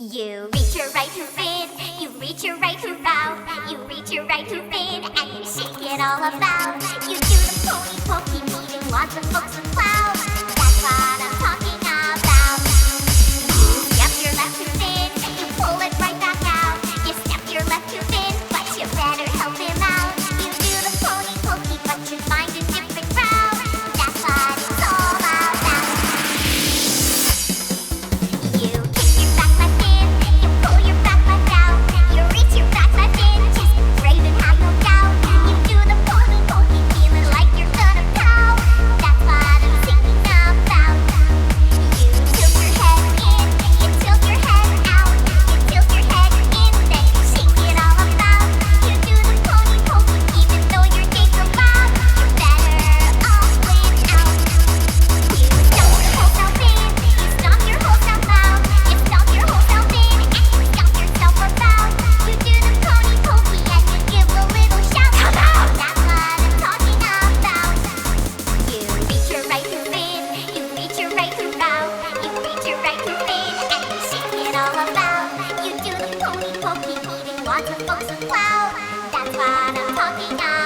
You reach your right hoof in, you reach your right hoof out, you reach your right hoof in, and you shake it all about. You do the pony pokey, meeting lots of folks with clout. That's what I'm talking about. You step your left hoof in, you pull it right back out. You step your left hoof in, but you better help him out. You do the pony pokey, but you find a different route. That's what it's all about. You kick your back left in, you pull your back left out. You reach your back left in, just brave and have no doubt. You do the pony pokey, feeling like you're gonna pout. That's what I'm thinking about. You tilt your head in, you tilt your head out. You tilt your head in, then you shake it all about. You do the pony pokey, even though your days are loud. You better all win out. You stomp your whole self in, you stomp your whole self out. You stomp your whole self in, and you stomp yourself about. You do the pony pokey, and you give a little shout. Come out! That's what I'm talking about. You reach your right hoof in, you reach your right hoof out. You reach your right hoof in, and you shake it all about. You do the pony pokey, meeting lots of folks with clout. That's what I'm talking about.